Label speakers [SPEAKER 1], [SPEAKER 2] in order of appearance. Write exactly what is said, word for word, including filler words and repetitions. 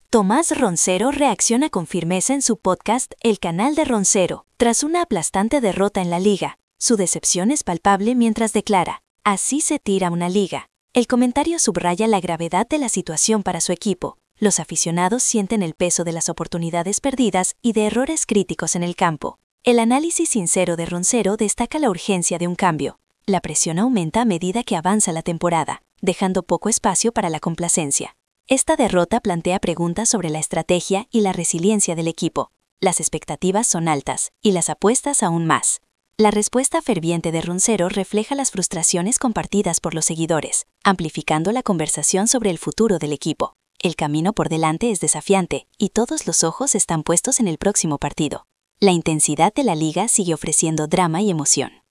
[SPEAKER 1] Tomás Roncero reacciona con firmeza en su podcast El Canal de Roncero, tras una aplastante derrota en la liga. Su decepción es palpable mientras declara: así se tira una liga. El comentario subraya la gravedad de la situación para su equipo. Los aficionados sienten el peso de las oportunidades perdidas y de errores críticos en el campo. El análisis sincero de Roncero destaca la urgencia de un cambio. La presión aumenta a medida que avanza la temporada, dejando poco espacio para la complacencia. Esta derrota plantea preguntas sobre la estrategia y la resiliencia del equipo. Las expectativas son altas y las apuestas aún más. La respuesta ferviente de Roncero refleja las frustraciones compartidas por los seguidores, amplificando la conversación sobre el futuro del equipo. El camino por delante es desafiante y todos los ojos están puestos en el próximo partido. La intensidad de la liga sigue ofreciendo drama y emoción.